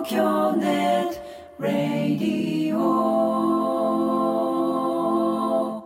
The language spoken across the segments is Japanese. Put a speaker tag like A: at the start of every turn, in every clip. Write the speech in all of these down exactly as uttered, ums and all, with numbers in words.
A: 東京ネットラディオ。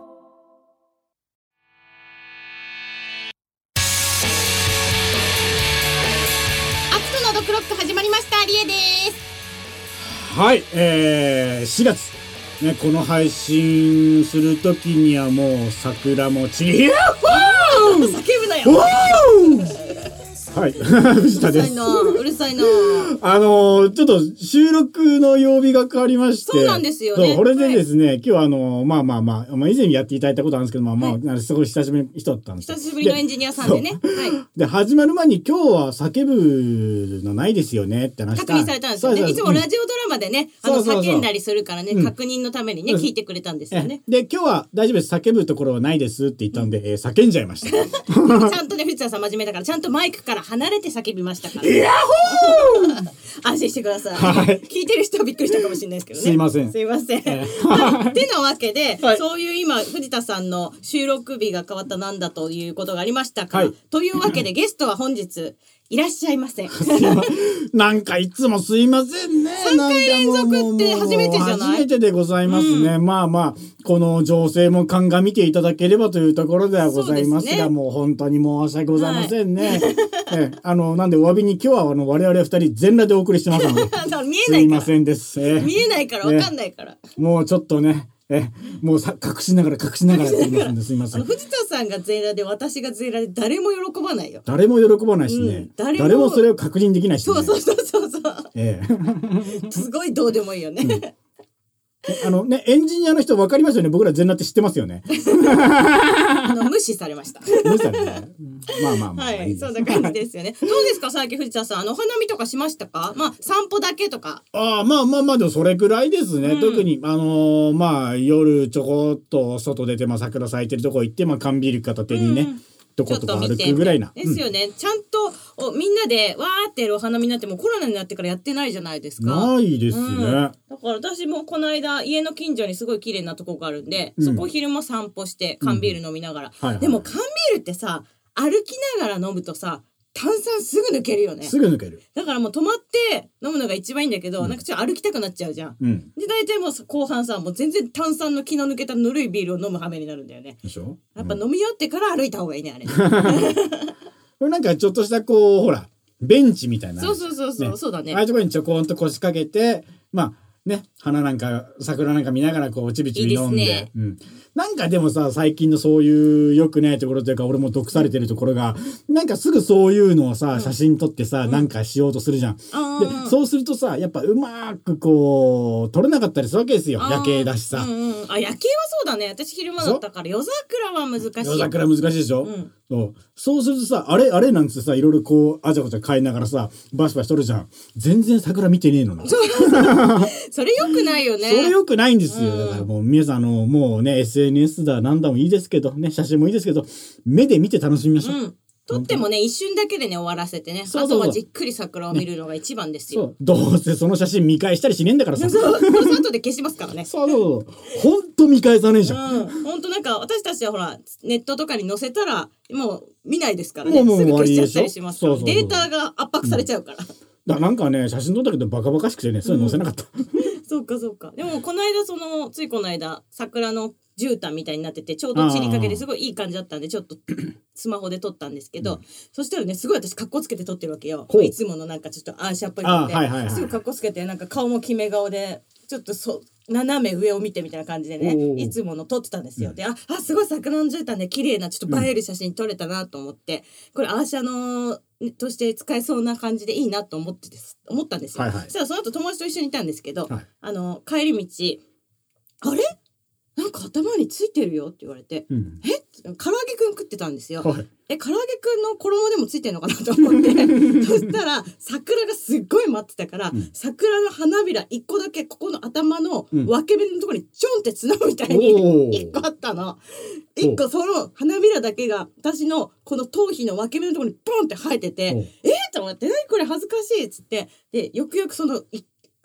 B: アツのドクロック始まりました。リエです。
C: はい、えー、しがつ、ね、この配信するときにはもう桜も散り、
B: 叫ぶなよ。
C: はい、藤田です。
B: うるさいな。
C: あのー、ちょっと収録の曜日が変わりまして。
B: そうなんですよね。
C: これでですね、はい、今日はあのー、まあまあまあ、まあ、以前やっていただいたことあるんですけど、まあまあ、はい、すごい久しぶりの人だったんです。
B: 久しぶりのエンジニアさんでね。はい。
C: で、始まる前に今日は叫ぶのないですよねって話した。
B: 確認されたんですよね。いつもラジオドラマでね、あの、叫んだりするからね、うん、確認のためにね、聞いてくれたんですよね。
C: で、今日は大丈夫です。叫ぶところはないですって言ったんで、うん、えー、叫んじゃいました。ち
B: ゃんとね、藤田さん真面目だから、ちゃんとマイクから離れて叫びましたから。
C: ヤッホー
B: 安心してください、
C: はい、
B: 聞いてる人はびっくりしたかもしれないですけどね。
C: すいません
B: すいません、
C: え
B: ーはい、てなわけで、
C: はい、
B: そういう今藤田さんの収録日が変わったなんだということがありましたから、はい、というわけでゲストは本日いらっしゃいません。
C: なんかいつもすいませんね。
B: さんかい連続って初めてじゃない？
C: 初めてでございますね、うん、まあまあこの情勢も鑑みていただければというところではございますが、すね、もう本当に申し訳ございませんね、はい、えあのなんでお詫びに今日はあの我々ふたり全裸でお送りしてますので
B: 見えないから、すい
C: ませんです、えー、
B: 見えないから分かんないから、
C: えー、もうちょっとねえもうさ隠しながら隠しながらって言いますんですいません。
B: あの藤田さんが全裸で私が全裸で誰も喜ばないよ。
C: 誰も喜ばないしね、うん、誰も、誰もそれを確認できないしね。
B: そうそうそうそうそう、
C: ええ、
B: すごいどうでもいいよね、
C: うん、あのねエンジニアの人分かりますよね。僕ら全裸って知ってますよね。
B: あの無視されました。
C: 無視されね、まあまあまあ、
B: はい、いいそんな感じですよね。どうですか最近藤田さん、あのお花見とかしましたか？まあ散歩だけとか。
C: ああまあまあまあでもそれくらいですね、うん、特にあのー、まあ夜ちょこっと外出て、まあ、桜咲いてるとこ行って、まあ、缶ビール片手にね、うん、どことか歩くぐらいな
B: ですよね、うん、ちゃんとおみんなでわーってやるお花見になってもコロナになってからやってないじゃないですか。
C: ないですね、うん、
B: だから私もこの間家の近所にすごい綺麗なとこがあるんで、うん、そこ昼間散歩して缶ビール飲みながら、うんはいはい、でも缶ビールってさ歩きながら飲むとさ炭酸すぐ抜けるよね。
C: すぐ抜ける。
B: だからもう止まって飲むのが一番いいんだけど、うん、なんかちょっと歩きたくなっちゃうじゃん、うん、で大体もう後半さもう全然炭酸の気の抜けたぬるいビールを飲む羽目になるんだよね。
C: でしょ、
B: やっぱ飲み終わってから歩いた方がいいねあれ。
C: これなんかちょっとしたこうほらベンチみたいな、
B: そうそうそうそう、ね、そうだね。
C: ああいうところにちょこんと腰掛けてまあね花なんか桜なんか見ながらこうちびちび飲んで、いいですね、うん、なんかでもさ最近のそういう良くないところというか俺も毒されてるところがなんかすぐそういうのをさ、うん、写真撮ってさ、うん、なんかしようとするじゃん、うん、でそうするとさやっぱうまくこう撮れなかったりするわけですよ。夜景だしさ、
B: うんうん、あ夜景はそうだね。私昼間だったから夜桜は難しい。
C: 夜桜難しいでしょ、うん、そうそうするとさあれあれなんつってさいろいろこうあちゃこちゃ変えながらさバシバシ撮るじゃん。全然桜見てねえのな。
B: それ良くないよね。
C: それ良くないんですよ、うん、だからもう皆さんあのもうね エスエヌエス だなんだもいいですけどね写真もいいですけど目で見て楽しみましょう、うん、
B: 撮ってもね一瞬だけでね終わらせてね、そうそうそう、あとはじっくり桜を見るのが一番ですよ、ね、
C: そうどうせその写真見返したりしねえんだからさ。
B: そうそう後で消しますからね。
C: そうそうほんと見返さねえじゃん、
B: うん、ほんとなんか私たちはほらネットとかに載せたらもう見ないですからね。もうもうすぐ消しちゃったりしますから。そうそうそう、データが圧迫されちゃうから、うん、
C: だなんかね写真撮ったけどバカバカしくてねそれ載せなかった、うん、
B: そうかそうか。でもこの間そのついこの間桜の絨毯みたいになっててちょうど散りかけですごいいい感じだったんでちょっとスマホで撮ったんですけど、うん、そしたらねすごい私カッコつけて撮ってるわけよ。いつものなんかちょっとアーシャっぽい感じで、はいはいはい、すごいカッコつけてなんか顔も決め顔でちょっとそ斜め上を見てみたいな感じでねいつもの撮ってたんですよ、うん、で あ, あすごい桜の絨毯で綺麗なちょっと映える写真撮れたなと思って、うん、これアーシャのとして使えそうな感じでいいなと思ってです思ったんですよ、はいはい、そしたらその後友達と一緒にいたんですけど、はい、あの帰り道あれなんか頭についてるよって言われて、うん、え唐揚げくん食ってたんですよ、はい、え唐揚げくんの衣でもついてるのかなと思ってそしたら桜がすっごい待ってたから、うん、桜の花びらいっこだけここの頭の分け目のところにちょんって角みたいにいっこあったの。いっこその花びらだけが私のこの頭皮の分け目のところにポンって生えててえー、と思って何これ恥ずかしいっつってでよくよくその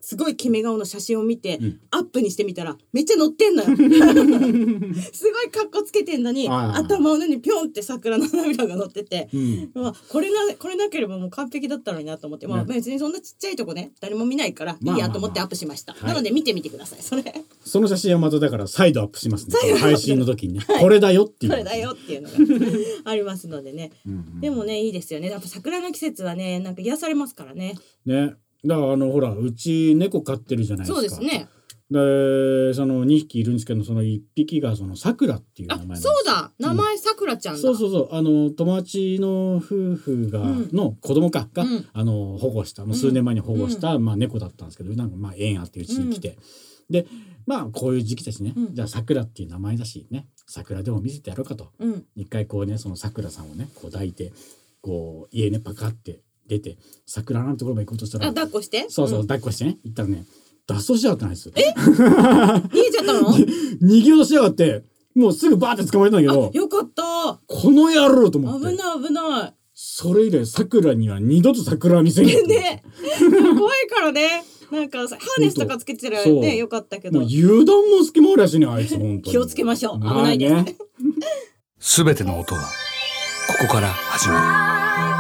B: すごい決め顔の写真を見て、
C: うん、
B: アップにしてみたらめっちゃ乗ってんのよすごいカッコつけてんのに頭の上にピョンって桜の花びらが乗ってて、うん、まあ、これなこれなければもう完璧だったのになと思って、まあ、別にそんなちっちゃいとこね誰も見ないからいいやと思ってアップしました、まあまあまあ、なので見てみてくださいそれ
C: その写真はまただから再度アップしますね配信の時にね、はい、これだよっていう
B: これだよっていうのがありますのでねうん、うん、でもねいいですよねやっぱ桜の季節はねなんか癒されますからね
C: ねだからあのほらうち猫飼ってるじゃないですか。
B: そうですね。
C: でそのにひきいるんですけどそのいっぴきがそのさくらっていう名前なんです。
B: そうだ名前さくらちゃんだ、
C: うん、そうそうそうあの友達の夫婦が、うん、の子供かが、うん、あの保護したもう数年前に保護した、うん、まあ、猫だったんですけどなんかまあ縁あってうちに来て、うん、でまあこういう時期だしね、うん、じゃあさくらっていう名前だしね桜でも見せてやろうかと、うん、一回こうねそのさくらさんをねこう抱いてこう家ねパカって出て桜のところまで行こうとしたら
B: あ抱っこして
C: そうそう、うん、抱っこしてね行ったらね脱走しやがったんです
B: え逃げちゃったの
C: 逃げようとしやがってもうすぐバーって捕まえたんだけど
B: よかった
C: この野郎と思って
B: 危ない危ない
C: それ以来桜には二度と桜は見せない
B: ね怖いからねなんかハーネスとかつけてたらねよかったけど
C: もう油断も隙もあるらしいねあいつ本当に
B: 気をつけましょう危ないですね
D: すべての音はここから始まる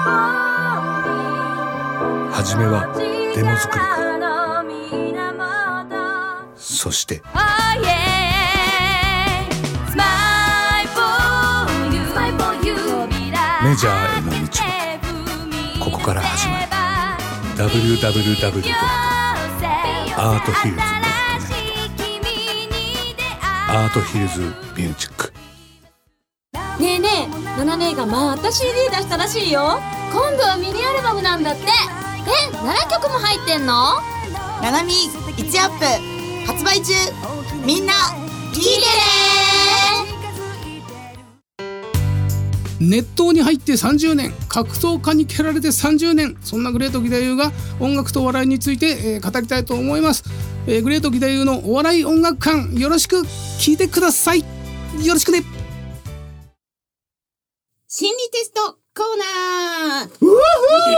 D: はじめはデモ作りからそしてメジャーへの道もここから始まる ダブリューダブリューダブリュー ドットアートヒルズ ドットネット アートヒルズミュージック
E: ねえねえナナ姉がまた シーディー 出したらしいよ今度はミニアルバムなんだってえ、ななきょくも入ってんの
F: ナナミいちアップ発売中みんな聞いてね
G: 熱湯に入ってさんじゅうねん格闘家に蹴られてさんじゅうねんそんなグレート義太夫が音楽とお笑いについて、えー、語りたいと思います、えー、グレート義太夫のお笑い音楽館よろしく聞いてくださいよろしくね
B: 心理テストコーナー
C: うわ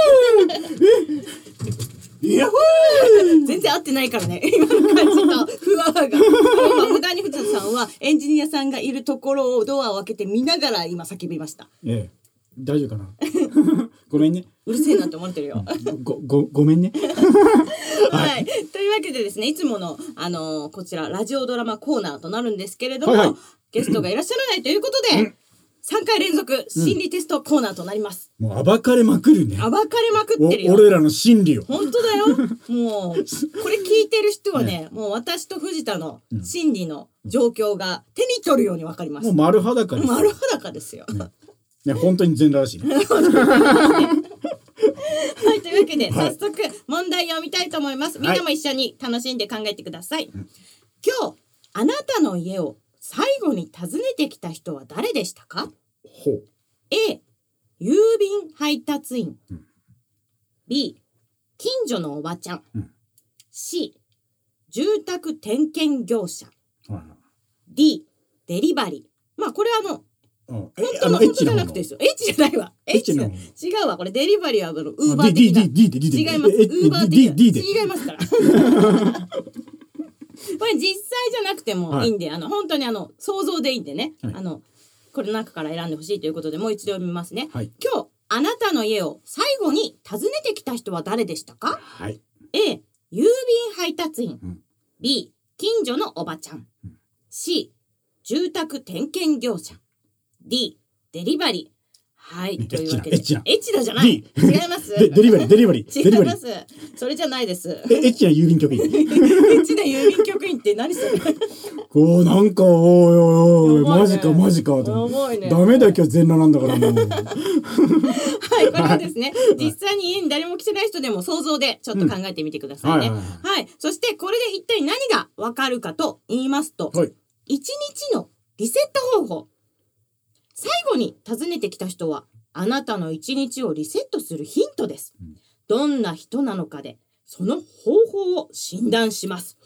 C: いや
B: 全然合ってないからね今の感じとふわが今無駄に藤田さんはエンジニアさんがいるところをドアを開けて見ながら今叫びました。
C: ええ大丈夫かなごめんね
B: うるせえなって思ってるよ
C: ごごごめんね
B: はい、というわけでですねいつもの、あのー、こちらラジオドラマコーナーとなるんですけれども、はいはい、ゲストがいらっしゃらないということで、うんさんかい連続心理テストコーナーとなります、
C: うん、もう暴かれまくるね
B: 暴かれまくってるよ
C: 俺らの心理を
B: 本当だよもうこれ聞いてる人はね、ねもう私と藤田の心理の状況が手に取るように分かります、
C: もう丸裸です
B: 丸裸ですよ、
C: ねね、本当に全裸らしいねはい
B: というわけで、はい、早速問題を読みたいと思います、みんなも一緒に楽しんで考えてください、はい、今日あなたの家を最後に訪ねてきた人は誰でしたか？
C: ほう
B: A 郵便配達員、うん、B 近所のおばちゃん、うん、C 住宅点検業者、うん、D デリバリーまあこれはあの本当の本当じゃなくてですよ。H じゃないわ。H 違うわ。これデリバリーはウーバー的な。違います。ウーバー的な。違いますから。これ実際じゃなくてもいいんで、はい、あの本当にあの想像でいいんでね、はい、あのこれの中から選んでほしいということでもう一度読みますね、はい、今日あなたの家を最後に訪ねてきた人は誰でしたか？
C: はい、
B: A 郵便配達員、うん、B 近所のおばちゃん、うん、C 住宅点検業者、 D デリバリー。はいというわけでエッチなエッチなじゃない D 違います
C: デリバリーデリバリー
B: 違いますそれじゃないです。
C: えエッチな郵便局員エ
B: ッチな郵便局員って何それ
C: こうなんかおいおいおい、ね、マジかマジかと、ね、ダメだ今日全裸なんだからもう
B: はいこれはですね、はい、実際に家に誰も来てない人でも想像でちょっと考えてみてくださいね、うん、はい、はいはい、そしてこれで一体何がわかるかと言いますと、はい、いちにちのリセット方法。最後に訪ねてきた人はあなたの一日をリセットするヒントです、うん、どんな人なのかでその方法を診断します。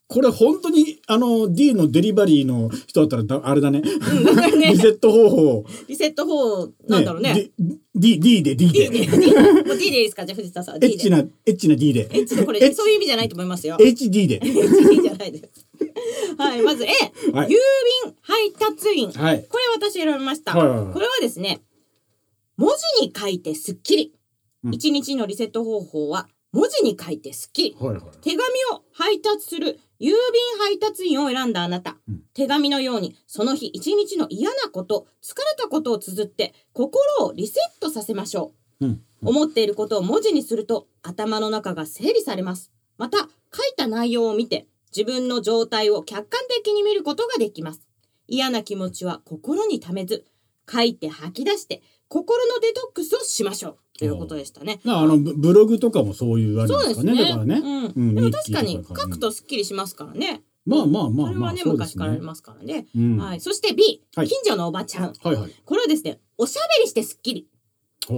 C: これ本当にあの D のデリバリーの人だったらあれだね、
B: うん、だね
C: リセット方法
B: リセット方法なんだろうね。
C: ね D, D で D で
B: D で D でいいですかじゃあ藤田さん D で
C: エッチなエッチな D で
B: エッチでこれそういう意味じゃないと思いますよ。
C: エイチディー で
B: エイチディー じゃないですはいまず A、
C: はい、
B: 郵便配達員、
C: はい、
B: これ私選びました、
C: はいはいはい、
B: これはですね文字に書いてスッキリ、
C: うん、
B: いちにちのリセット方法は文字に書いてスッキリ、
C: はいはい、
B: 手紙を配達する郵便配達員を選んだあなた、うん、手紙のようにその日一日の嫌なこと疲れたことを綴って心をリセットさせましょう、うんうん、思っていることを文字にすると頭の中が整理されます。また書いた内容を見て自分の状態を客観的に見ることができます。嫌な気持ちは心に溜めず書いて吐き出して心のデトックスをしましょうということでしたね。
C: あのブログとかもそういうあれですかね。だからね。
B: うんうん、でも確かに書くとスッキリしますからね。
C: まあまあまあまあ。
B: これはね、
C: まあ、
B: 昔からありますからね。
C: うん、
B: はい。そして B、
C: はい、
B: 近所のおばちゃん。
C: はいはい。
B: これはですね、おしゃべりしてスッキリ。うん、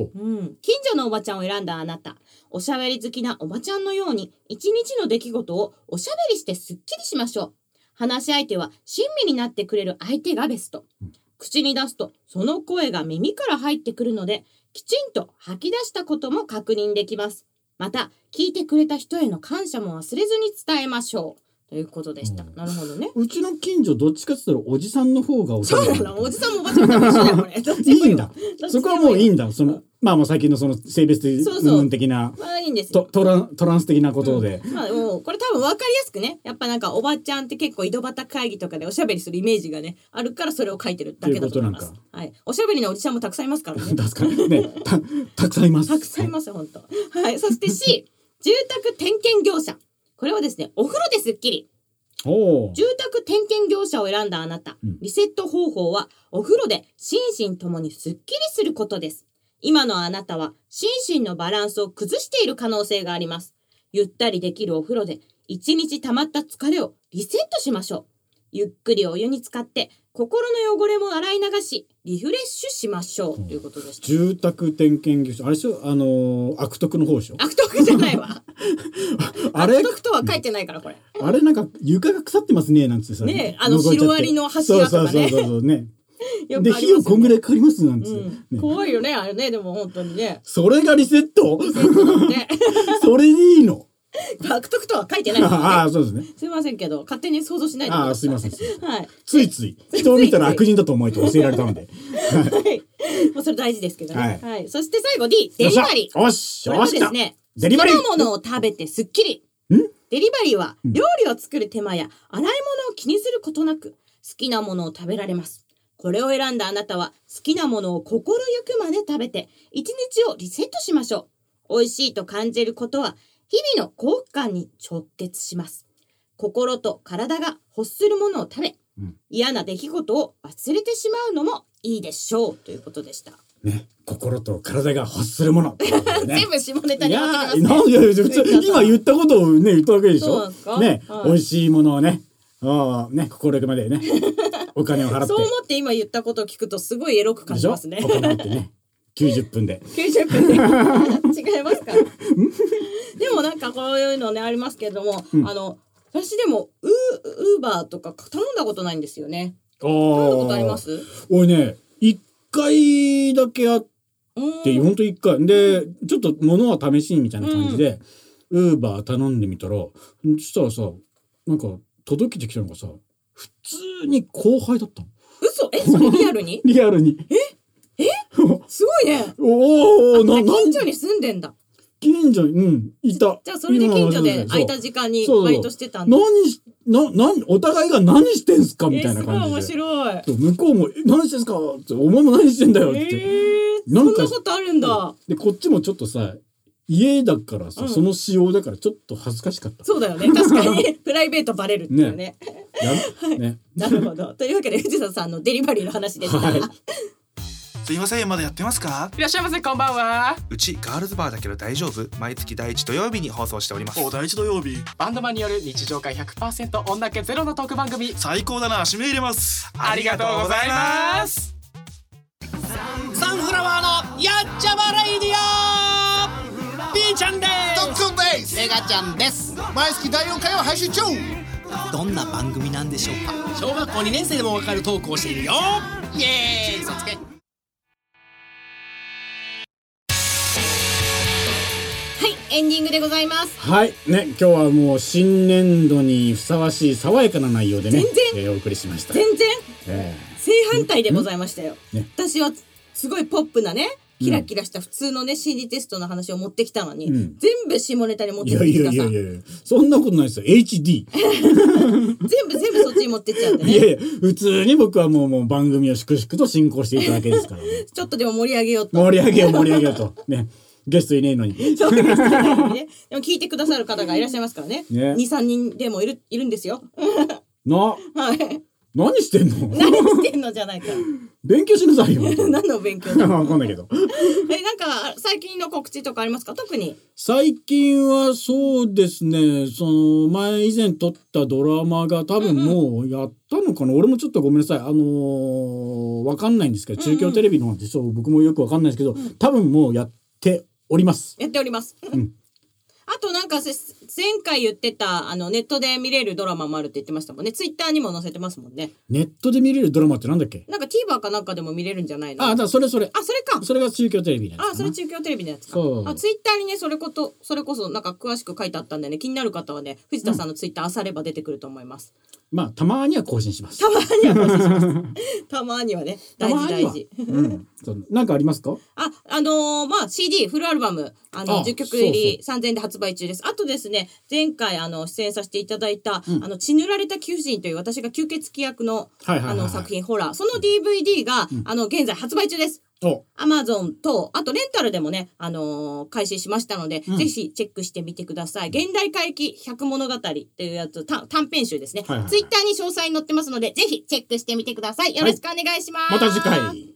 B: 近所のおばちゃんを選んだあなた、おしゃべり好きなおばちゃんのように一日の出来事をおしゃべりしてスッキリしましょう。話し相手は親身になってくれる相手がベスト。うん、口に出すとその声が耳から入ってくるのできちんと吐き出したことも確認できます。また聞いてくれた人への感謝も忘れずに伝えましょうということでした。なるほどね。
C: うちの近所どっちかって言ったらおじさんの方がおしゃべり。
B: そうなの。おじさんもおばちゃんも一緒だよこれ。どっちも
C: いいんだ。そこはもういいんだ。そのまあまあ最近のその性別的な
B: まあいいんです
C: よ。トラントランス的なことで。
B: うん、まあもうこれ多分わかりやすくね。やっぱなんかおばちゃんって結構井戸端会議とかでおしゃべりするイメージがねあるからそれを書いてるだけだと思います。はい。おしゃべりのおじちゃんもたくさんいますからね。
C: 確かにね。たたくさんいます。
B: たくさんいます本当。はい。そして C 住宅点検業者。これはですねお風呂ですっきり。住宅点検業者を選んだあなた、うん、リセット方法はお風呂で心身ともにすっきりすることです。今のあなたは心身のバランスを崩している可能性があります。ゆったりできるお風呂で一日溜まった疲れをリセットしましょう。ゆっくりお湯に浸かって心の汚れも洗い流しリフレッシュしましょう、うん、ということでした。
C: 住宅点検業者あれでしょあのー、悪徳の方でしょ。
B: 悪徳じゃないわ
C: あれ
B: 悪徳とは書いてないからこれ
C: あれなんか床が腐ってますねなんてさ
B: ねあのシロアリの柱とかね
C: そうそうそうそうねよくありますよね、で費用こんぐらいかかりますなんて、
B: うんね、怖いよねあれね。でも本当にね
C: それがリセット
B: リセットなんで
C: それでいいの
B: 悪徳とは書いてないですね。
C: ああそうですね。
B: すいませんけど勝手に想像しないでください。
C: あすいません。
B: はい。
C: ついつい人を見たら悪人だと思えと教えられたので。
B: はい。もうそれ大事ですけどね。はい。はい、そして最後 D デリバリー。
C: よし。
B: これはですね。
C: デリバリー。
B: 好きなものを食べてすっきり。ん？デリバリーは料理を作る手間や洗い物を気にすることなく好きなものを食べられます。これを選んだあなたは好きなものを心ゆくまで食べて一日をリセットしましょう。美味しいと感じることは日々の幸福感に直結します。心と体が欲するものを食べ、うん、嫌な出来事を忘れてしまうのもいいでしょうということでした。
C: ね、心と体が欲するもの、ね、
B: 全部下ネタになってます、
C: ね、いやなんいや普通今言ったことをね言ったわけでしょ。
B: そうなんですか。
C: ね、
B: はい、
C: 美味しいものをね、あね心ゆくまでねお金を払って。
B: そう思って今言ったことを聞くとすごいエロく感じますね。
C: お金払ってね。きゅうじゅっぷんで
B: きゅうじゅっぷんで違いますかでもなんかこういうのねありますけれども、うん、あの私でもウーバーとか頼んだことないんですよね。頼んだことあります？
C: 俺ね一回だけあってほんと一回でちょっと物は試しにみたいな感じで、うん、ウーバー頼んでみたらそしたらさなんか届けてきたのがさ普通に後輩だったの。
B: 嘘？えそれリアルに？
C: リアルに。
B: ええすごいね。
C: おお、な
B: 近所に住んでんだ。
C: 近所にうんいた。
B: じゃあそれで近所で空いた時間にバイトしてたんだ。
C: 何しななんお互いが何してんすかみたいな感じで。
B: えー、すごい面白い。
C: 向こうも何してんすかってお前も何してんだよって。
B: えー、なんかそんなことあるんだ。
C: でこっちもちょっとさ家だからさ、うん、その仕様だからちょっと恥ずかしかった。
B: そうだよね確かにプライベートバレるっていうね。
C: ねね
B: なるほど。というわけで藤田さんのデリバリーの話でした。はい
H: すいませんまだやってますか？
I: いらっしゃいませこんばんは。
H: うちガールズバーだけど大丈夫？毎月第一土曜日に放送しております。
I: お第一土曜日バンドマンによる日常会 ひゃくパーセント 女気ゼロのトーク番組。
H: 最高だな締め入れます。
I: ありがとうございます。サンフラワーのやっちゃまレイディオ B ちゃんです。
J: ドックンです。
I: メガちゃんです。
J: 毎月だいよんかいを配信中。
I: どんな番組なんでしょうか。小学校にねん生でもわかるトークをしているよ。イエーイ、そつけ。
B: エンディングでございます。
C: はいね、今日はもう新年度にふさわしい爽やかな内容でね、
B: 全然、
C: えー、お送りしました。
B: 全然、
C: えー、
B: 正反対でございましたよ、
C: ね、
B: 私はすごいポップなね、キラキラした普通のね心理テストの話を持ってきたのに、うん、全部下ネタに持ってきてきたさ。
C: いやいやいやいや、そんなことないですよ。 エイチディー
B: 全部全部そっちに持ってっちゃうんでね。
C: いやいや、普通に僕はもう、もう番組を粛々と進行していただけですから、ね、
B: ちょっとでも盛り上げようと
C: 盛り上げよう盛り上げようとね、ゲストいねえのに。
B: そうゲストいないのにね。でも聞いてくださる方がいらっしゃいますからね。ね、に、さんにんでもいるいるんですよ。
C: な、
B: はい。
C: 何してんの？
B: 何してんのじゃないか。
C: 勉強しなさいよ。
B: 何の勉強だ。
C: わかんないけど。
B: え、なんか最近の告知とかありますか？特に。
C: 最近はそうですね。その前以前撮ったドラマが多分もうやったのかな。うんうん、俺もちょっとごめんなさい。あのー、わかんないんですけど、中京テレビの話、そう僕もよくわかんないですけど、うん、多分もうやっております。
B: やっております。うん。あとなんか前回言ってたあのネットで見れるドラマもあるって言ってましたもんね。ツイッターにも載せてますもんね。
C: ネットで見れるドラマってなんだっけ？
B: なんか TVer かなんかでも見れるんじゃないの？
C: あ、だからそれそれ。
B: あ、それか。
C: それが中京テレビのやつかな。
B: あ、それ中京テレビのやつか。あ、ツイッターにねそれことそれこそなんか詳しく書いてあったんでね、気になる方はね藤田さんのツイッター漁れば出てくると思います。うん、ま
C: あたまには更新します。
B: たまには更新します。たまにはね大事大事。
C: うん。なんかありますか？
B: あ、あのー、まあ シーディー フルアルバムあのじゅっきょく入りさんぜんえんで発売中です。あとですね、前回あの出演させていただいた、うん、あの血塗られた貴婦人という私が吸血鬼役の、はいはいはいはい、あの作品ホラー、その ディーブイディー が、うん、あの現在発売中です。アマゾンとあとレンタルでもね、あのー、開始しましたので、うん、ぜひチェックしてみてください。現代回帰百物語っていうやつ短編集ですね、はいはいはい、ツイッターに詳細載ってますのでぜひチェックしてみてください。よろしくお願いします、
C: はい、また次回。